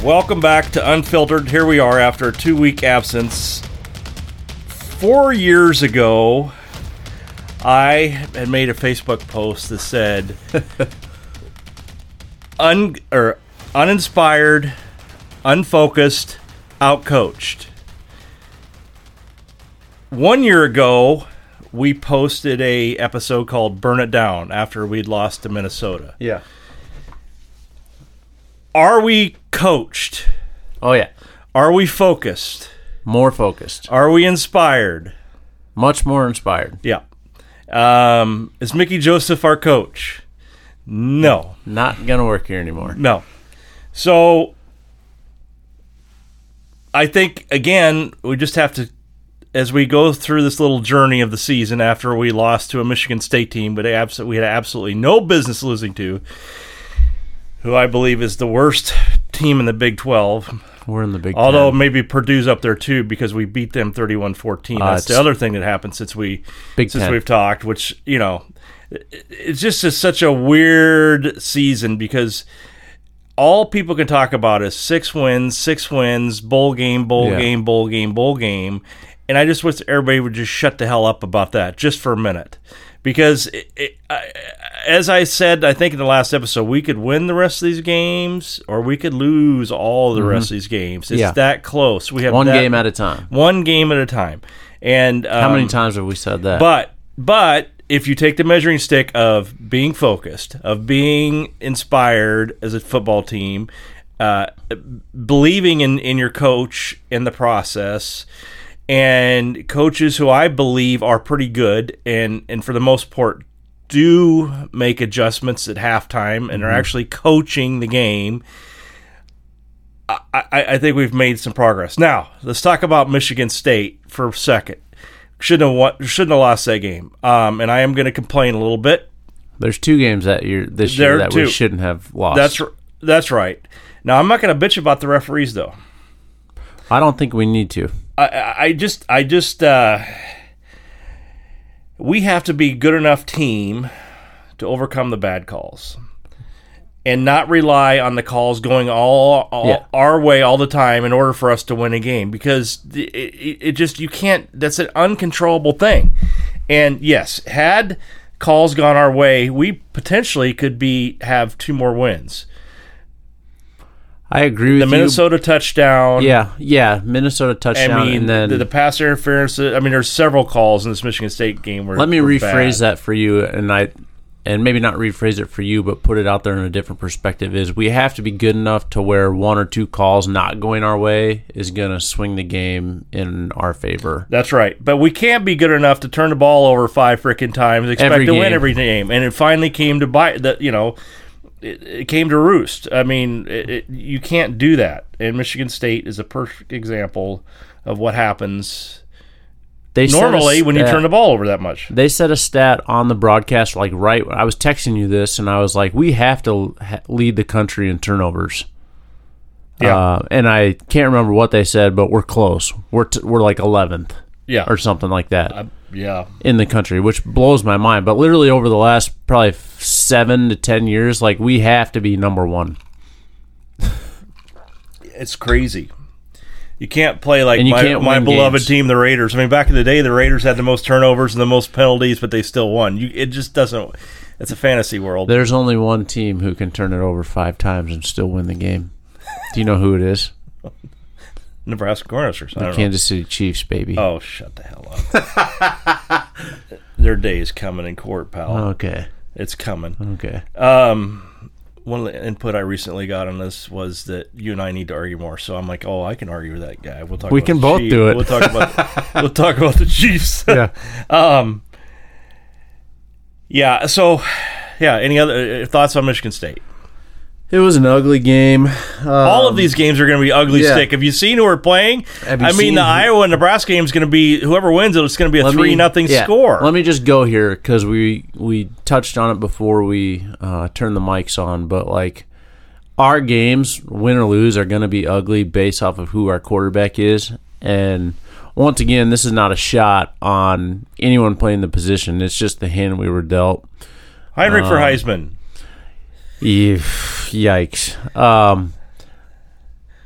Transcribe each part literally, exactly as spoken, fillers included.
Welcome back to Unfiltered. Here we are after a two-week absence. Four years ago, I had made a Facebook post that said, un or uninspired, unfocused, outcoached. One year ago, we posted a episode called Burn It Down after we'd lost to Minnesota. Yeah. Are we coached? Oh, yeah. Are we focused? More focused. Are we inspired? Much more inspired. Yeah. Um, is Mickey Joseph our coach? No. Not going to work here anymore. No. So, I think, again, we just have to, as we go through this little journey of the season after we lost to a Michigan State team, but we had absolutely no business losing to, who I believe is the worst team in the Big twelve. We're in the Big Although ten. maybe Purdue's up there too because we beat them thirty-one fourteen. Uh, That's the other thing that happened since we Big since ten. we've talked, which, you know, it's just a, such a weird season because all people can talk about is six wins, six wins, bowl game, bowl Yeah. game, bowl game, bowl game. And I just wish everybody would just shut the hell up about that just for a minute. Because, it, it, I, as I said, I think in the last episode, we could win the rest of these games or we could lose all the mm-hmm. rest of these games. It's yeah. that close. We have One that, game at a time. One game at a time. And um, how many times have we said that? But but if you take the measuring stick of being focused, of being inspired as a football team, uh, believing in, in your coach in the process, and coaches who I believe are pretty good and, and for the most part do make adjustments at halftime and mm-hmm. are actually coaching the game, I, I, I think we've made some progress. Now, let's talk about Michigan State for a second. Shouldn't have won, shouldn't have lost that game. Um, and I am going to complain a little bit. There's two games that year this there year that two. we shouldn't have lost. That's that's right. Now, I'm not going to bitch about the referees, though. I don't think we need to. I, I just, I just, uh, we have to be good enough team to overcome the bad calls and not rely on the calls going all, all yeah. our way all the time in order for us to win a game because it, it, it just, you can't, that's an uncontrollable thing. And yes, had calls gone our way, we potentially could be, have two more wins. I agree with the you. Minnesota touchdown. Yeah, yeah, Minnesota touchdown. I mean, and then the, the pass interference. I mean, there's several calls in this Michigan State game where. Let me were rephrase bad. that for you, and I, and maybe not rephrase it for you, but put it out there in a different perspective. Is we have to be good enough to where one or two calls not going our way is going to swing the game in our favor. That's right, but we can't be good enough to turn the ball over five freaking times, expect every to game. win every game, and it finally came to bite. That you know. It, it came to roost. I mean, it, it, you can't do that. And Michigan State is a perfect example of what happens they normally when you turn the ball over that much. They said a stat on the broadcast, like right. I was texting you this, and I was like, "We have to ha- lead the country in turnovers." Yeah, uh, and I can't remember what they said, but we're close. We're t- we're like eleventh, yeah, or something like that. Uh, yeah, in the country, which blows my mind. But literally over the last probably seven to ten years, like we have to be number one. It's crazy. You can't play like And you my, can't my win beloved games. team, the Raiders. I mean, back in the day, the Raiders had the most turnovers and the most penalties, but they still won. You, it just doesn't. It's a fantasy world. There's only one team who can turn it over five times and still win the game. Do you know who it is? Nebraska Cornhuskers. I The don't Kansas City Chiefs, baby. know. Oh, shut the hell up. Their day is coming in court, pal. Okay. It's coming. Okay. Um, one of the input I recently got on this was that you and I need to argue more. So I'm like, oh, I can argue with that guy. We'll talk. We about can the both Chiefs. do it. We'll talk about. we'll talk about the Chiefs. Yeah. um. Yeah. So, yeah. Any other uh, thoughts on Michigan State? It was an ugly game. Um, All of these games are going to be ugly yeah. stick. Have you seen who are playing? Have you I mean, seen the who- Iowa and Nebraska game is going to be whoever wins it. It's going to be a Let three me- nothing yeah, score. Let me just go here because we we touched on it before we uh, turned the mics on. But like our games, win or lose, are going to be ugly based off of who our quarterback is. And once again, this is not a shot on anyone playing the position. It's just the hand we were dealt. Heinrich um, for Heisman. Yikes. Um,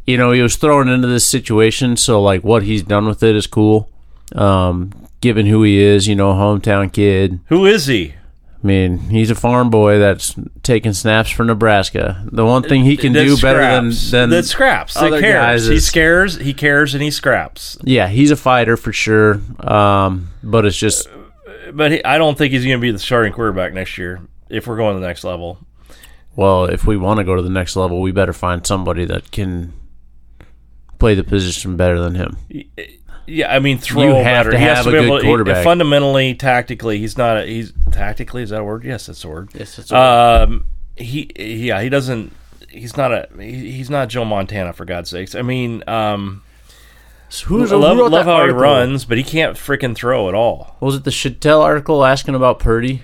you know, he was thrown into this situation, so like what he's done with it is cool. Um, given who he is, you know, hometown kid. Who is he? I mean, he's a farm boy that's taking snaps for Nebraska. The one thing he can that do better than scraps. than that scraps. That other cares. guys He is- scares. He cares, and he scraps. Yeah, he's a fighter for sure. Um, but it's just But he, I don't think he's going to be the starting quarterback next year if we're going to the next level. well, if we want to go to the next level, we better find somebody that can play the position better than him. Yeah, I mean, throw You have better. to He has have to a be good able to- quarterback. Fundamentally, tactically, he's not. A, he's tactically. Is that a word? Yes, that's a word. Yes, that's Um, he, yeah, he doesn't. He's not a. He, he's not Joe Montana, for God's sakes. I mean, um, Who's I love, who wrote love that how article? he runs, but he can't freaking throw at all. Was it the Chattel article asking about Purdy?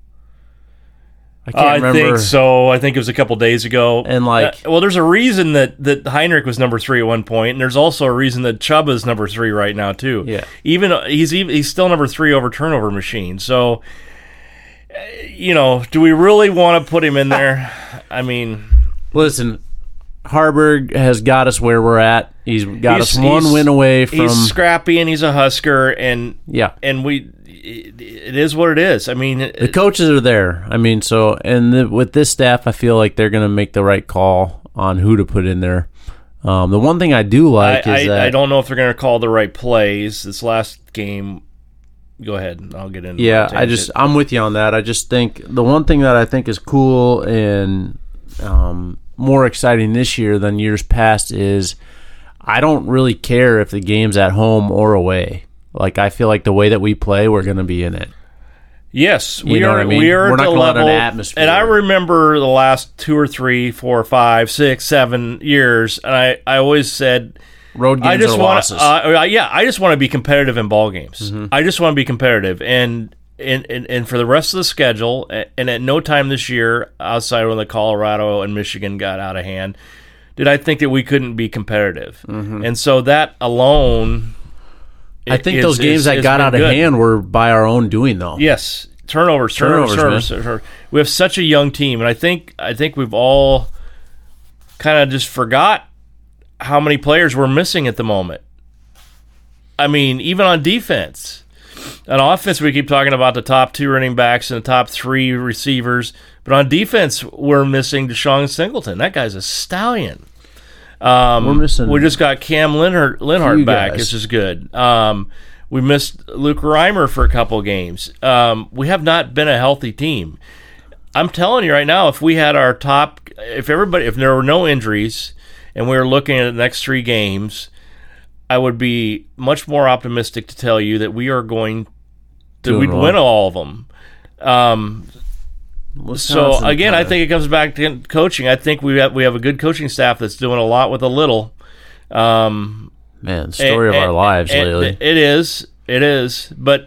I can't I remember. think so. I think it was a couple days ago. And, like- Uh, well, there's a reason that, that Heinrich was number three at one point, and there's also a reason that Chubba's number three right now too. Yeah. even he's even, he's still number three over turnover machine. So, uh, you know, do we really want to put him in there? I mean, Listen, Harburg has got us where we're at. He's got he's- us one he's- win away from. he's scrappy and he's a Husker, and yeah, and we it, it is what it is. I mean, the coaches are there. I mean, so and the, with this staff, I feel like they're going to make the right call on who to put in there. Um, the one thing I do like I, is I, that I don't know if they're going to call the right plays. This last game, go ahead. I'll get into Yeah, my I just tangent. I'm with you on that. I just think the one thing that I think is cool and um, more exciting this year than years past is I don't really care if the game's at home or away. Like I feel like the way that we play, we're going to be in it. Yes, You we know are. what I mean? We are We're at not the gonna let an level. atmosphere- And I remember the last two or three, four, five, six, seven years, and I, I always said, Road games I just are want, losses. uh, yeah, I just want to be competitive in ball games. Mm-hmm. I just want to be competitive, and and, and and for the rest of the schedule, a- and at no time this year, outside when the Colorado and Michigan got out of hand, did I think that we couldn't be competitive. And so that alone, Mm-hmm. I think is- those games is- that has got been out of good. hand were by our own doing, though. Yes, turnovers, turnovers, Turnovers, turnovers. turnovers. We have such a young team, and I think I think we've all kind of just forgot how many players we're missing at the moment. I mean, even on defense. On offense, we keep talking about the top two running backs and the top three receivers, but on defense, we're missing Deshaun Singleton. That guy's a stallion. Um, We're missing We just got Cam Linhart, Linhart few back, guys. which is good. Um, we missed Luke Reimer for a couple games. Um, we have not been a healthy team. I'm telling you right now, if we had our top, if everybody, if there were no injuries, and we were looking at the next three games, I would be much more optimistic to tell you that we are going to Doing we'd well. win all of them. Um, so Wisconsin again, I kinda- think it comes back to coaching. I think we have we have a good coaching staff that's doing a lot with a little. Um, man, story of and- our lives and- lately. It is, it is, but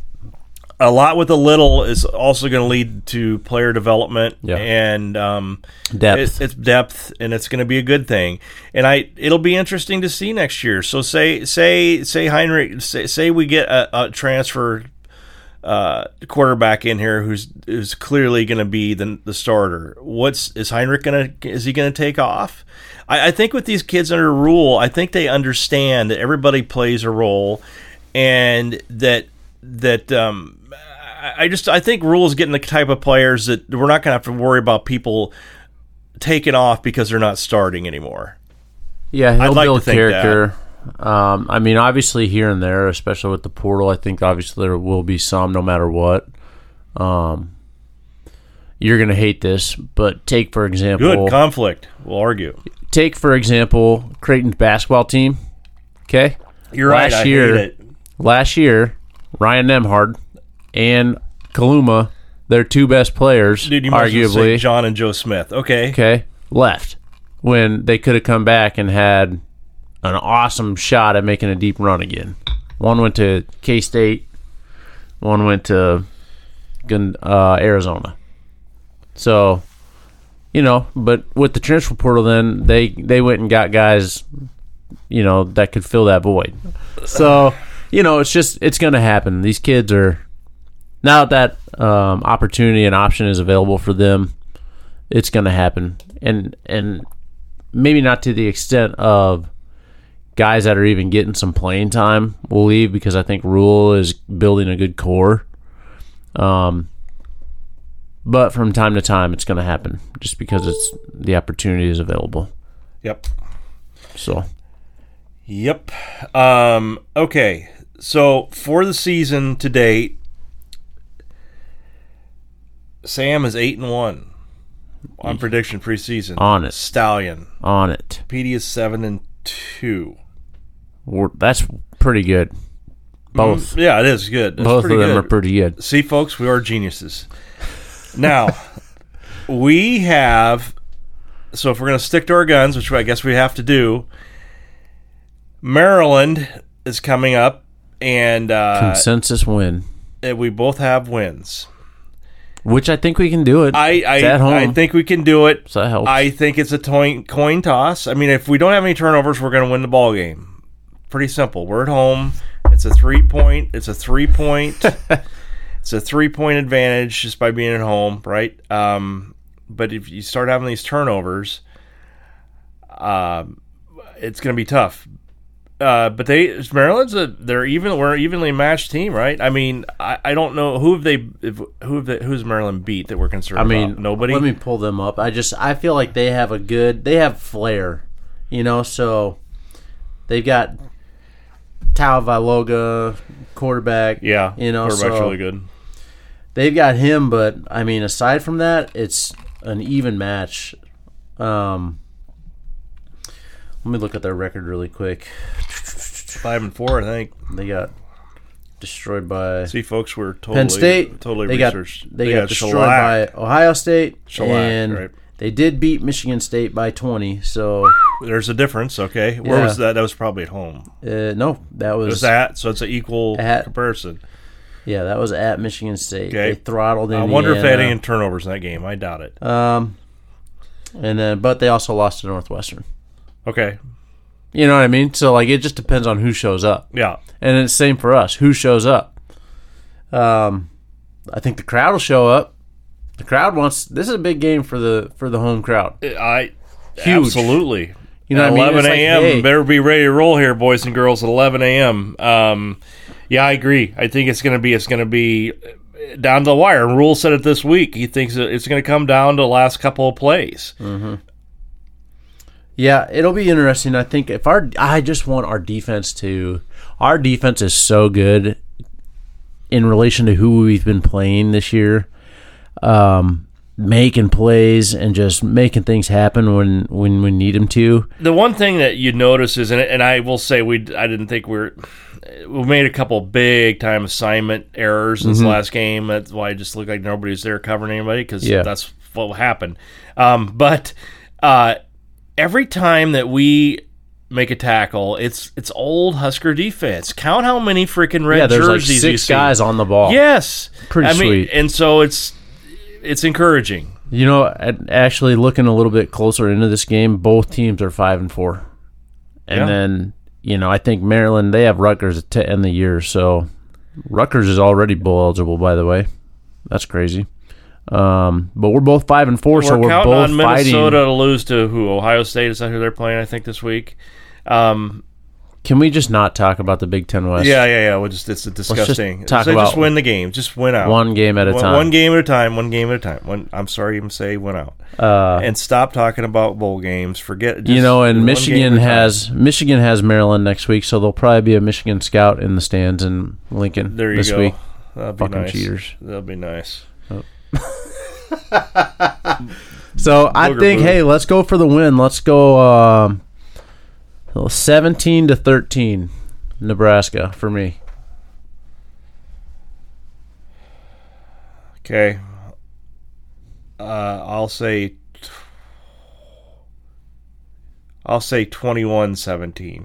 a lot with a little is also going to lead to player development Yeah. and um, Depth. It's, it's depth, and it's going to be a good thing. And I, it'll be interesting to see next year. So say, say, say Heinrich, say, say we get a, a transfer uh, quarterback in here who's who's clearly going to be the the starter. What's is Heinrich going to? Is he going to take off? I, I think with these kids under rule, I think they understand that everybody plays a role, and that that um, I I just I think Rule's getting the type of players that we're not going to have to worry about people taking off because they're not starting anymore. Yeah, he'll I'd like build to think character. Um, I mean, obviously here and there, especially with the portal, I think obviously there will be some no matter what. Um, you're going to hate this, but take, for example... Good conflict. We'll argue. Take, for example, Creighton's basketball team. Okay? You're last right. I year, hate it. Last year, Ryan Nemhard and Kaluma, their two best players, Dude, you might as well say arguably, John and Joe Smith. Okay. okay, left when they could have come back and had an awesome shot at making a deep run again. One went to K-State, one went to uh, Arizona. So, you know, but with the transfer portal, then they they went and got guys, you know, that could fill that void. So, you know, it's just it's going to happen. These kids are now that um, opportunity and option is available for them. It's going to happen, and and maybe not to the extent of guys that are even getting some playing time will leave, because I think Rule is building a good core. Um, but from time to time, it's going to happen just because it's the opportunity is available. Yep. So. Yep. Um, okay. So for the season to date, Sam is eight and one on prediction preseason. On it. Stallion. On it. P D is seven and two. We're, that's pretty good. Both. Mm, yeah, it is good. It's Both of them good. are pretty good. See, folks, we are geniuses. Now, we have, so if we're going to stick to our guns, which I guess we have to do, Maryland is coming up, and uh, consensus win. We both have wins. Which I think we can do it. I I, it's at home. I think we can do it. So that helps. I think it's a coin, coin toss. I mean, if we don't have any turnovers, we're going to win the ball game. Pretty simple. We're at home. It's a three point. It's a three point. It's a three point advantage just by being at home, right? Um, but if you start having these turnovers, uh, it's going to be tough. Uh, but they Maryland's a they're even we're an evenly matched team, right? I mean, I, I don't know who have they if, who have they, who's Maryland beat that we're concerned I mean, about. Nobody. Let me pull them up. I just I feel like they have a good they have flair, you know. So they've got Tagovailoa, quarterback. Yeah, you know, quarterback's so really good. They've got him, but I mean, aside from that, it's an even match. Um, let me look at their record really quick. Five and four, I think. They got destroyed by See, folks, we're totally Penn State. totally they got researched. they, They got, got destroyed shellacked. by Ohio State, Shellacked, and right. they did beat Michigan State by twenty. So There's a difference, okay? Where Yeah. was that? That was probably at home. uh, no, that It was, was that, so it's an equal At- comparison. yeah, that was at Michigan State. Okay. They throttled I Indiana. wonder if they had any turnovers in that game. I doubt it. Um, and then but they also lost to Northwestern. Okay. You know what I mean? So like it just depends on who shows up. Yeah. And it's the same for us. Who shows up? Um, I think the crowd will show up. The crowd wants. This is a big game for the for the home crowd. I Huge. Absolutely. You know At what I mean? eleven It's like, a.m. hey. Better be ready to roll here, boys and girls. At eleven a.m. Um, yeah, I agree. I think it's going to be it's going to be down to the wire. And Rule said it this week. He thinks that it's going to come down to the last couple of plays. Mm-hmm. Yeah, it'll be interesting. I think if our I just want our defense to. Our defense is so good in relation to who we've been playing this year. Um, making plays and just making things happen when, when we need them to. The one thing that you notice is, and, and I will say, we I didn't think we were. We made a couple big time assignment errors in this Mm-hmm. last game. That's why it just looked like nobody was there covering anybody because Yeah. that's what happened. Um, but uh, every time that we make a tackle, it's it's old Husker defense. Count how many freaking red Yeah, there's like jerseys you six see. guys on the ball. Yes, Pretty I mean, sweet. and so it's it's encouraging. You know, at- actually looking a little bit closer into this game, both teams are five and four, and Yeah. then you know I think Maryland they have Rutgers to end the year, so Rutgers is already bowl eligible. By the way, that's crazy. Um, but we're both five and four, We're so we're counting both on fighting. Minnesota to lose to who? Ohio State, is that who they're playing? I think this week. Um, Can we just not talk about the Big Ten West? yeah, yeah, yeah. We'll just it's disgusting. talk So about just win the game. Just win out. one game at a one, time. One game at a time. One game at a time. One. I'm sorry, even say win out. Uh, and stop talking about bowl games. Forget. Just you know, and one Michigan game at a time. has Michigan has Maryland next week, so there'll probably be a Michigan scout in the stands in Lincoln There you this go. week. That'll be Fucking nice. cheaters. That'll be nice. So I Booger think, boo. hey, let's go for the win. Let's go um, seventeen to thirteen, Nebraska for me. Okay. Uh, I'll say. I'll say twenty-one seventeen.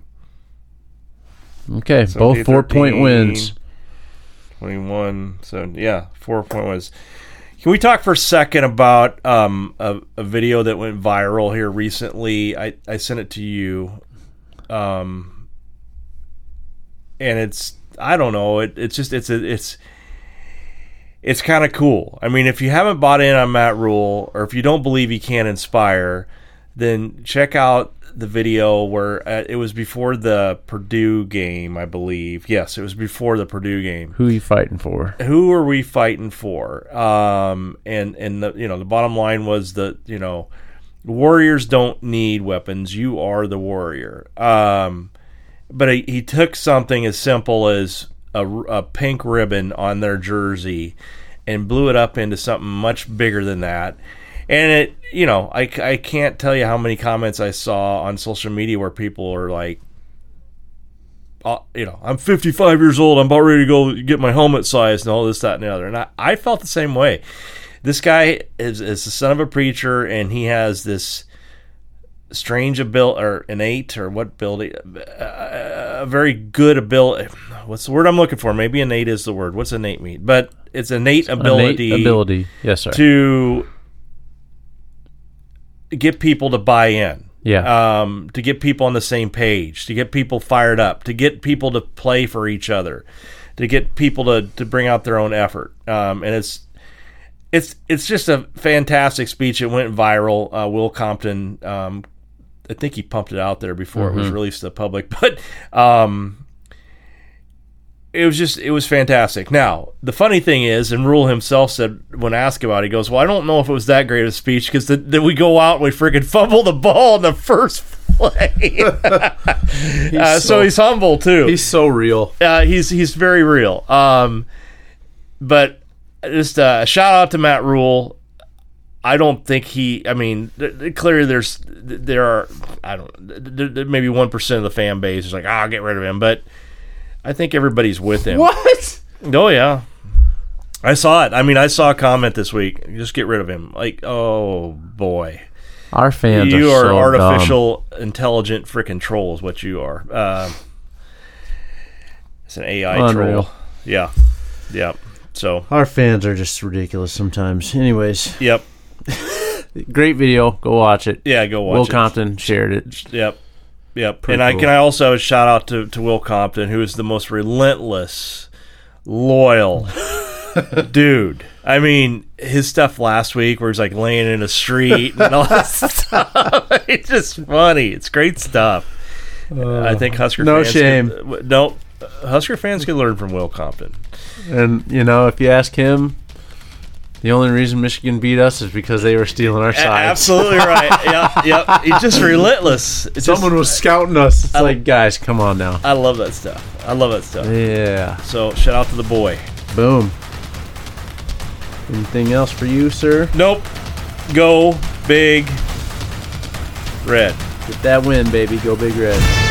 Okay, both four point wins. twenty-one, so yeah, four point wins. Can we talk for a second about um, a, a video that went viral here recently? I, I sent it to you, um, and it's I don't know. It, it's just it's a, it's it's kind of cool. I mean, if you haven't bought in on Matt Rule, or if you don't believe he can inspire, then check out the video where uh, it was before the Purdue game, I believe. Yes, it was before the Purdue game. Who are you fighting for? Who are we fighting for? Um, and and the you know the bottom line was that you know warriors don't need weapons. You are the warrior. Um, but he, he took something as simple as a, a pink ribbon on their jersey and blew it up into something much bigger than that. And it, you know, I, I can't tell you how many comments I saw on social media where people are like, uh, you know, I'm fifty-five years old, I'm about ready to go get my helmet sized and all this, that, and the other. And I, I felt the same way. This guy is, is the son of a preacher, and he has this strange ability, or innate, or what ability, a, a very good ability. What's the word I'm looking for? Maybe innate is the word. What's innate mean? But it's innate ability. Innate ability, yes, sir. To get people to buy in. Yeah. Um, to get people on the same page, to get people fired up, to get people to play for each other, to get people to, to bring out their own effort. Um, and it's it's it's just a fantastic speech. It went viral. Uh, Will Compton, um, I think he pumped it out there before mm-hmm. it was released to the public, but um, it was just, it was fantastic. Now, the funny thing is, and Rule himself said when asked about it, he goes, well, I don't know if it was that great of a speech because then we go out and we freaking fumble the ball in the first play. he's uh, so, so he's humble, too. He's so real. Uh, he's he's very real. Um, but just uh, a shout out to Matt Rule. I don't think he, I mean, th- th- clearly there's, th- there are, I don't, th- th- maybe one percent of the fan base is like, ah, oh, get rid of him. But I think everybody's with him. What? Oh, yeah. I saw it. I mean, I saw a comment this week. Just get rid of him. Like, oh, boy. Our fans you are, are so artificial, dumb. intelligent freaking troll is what you are. Uh, it's an A I Unreal. troll. Yeah. Yep. So our fans are just ridiculous sometimes. Anyways. Yep. Great video. Go watch it. Yeah, go watch Will it. Will Compton shared it. Yep. Yep. Pretty and cool. I can I also shout out to, to Will Compton, who is the most relentless, loyal dude. I mean, his stuff last week where he's like laying in a street and all that stuff. It's just funny. It's great stuff. Uh, I think Husker no fans shame. Could, no, Husker fans can learn from Will Compton. And, you know, if you ask him, the only reason Michigan beat us is because they were stealing our sides. Absolutely right. Yep, yep. He's just relentless. It's Someone just, was scouting us. It's I, like, guys, come on now. I love that stuff. I love that stuff. Yeah. So, shout out to the boy. Boom. Anything else for you, sir? Nope. Go Big Red. Get that win, baby. Go Big Red.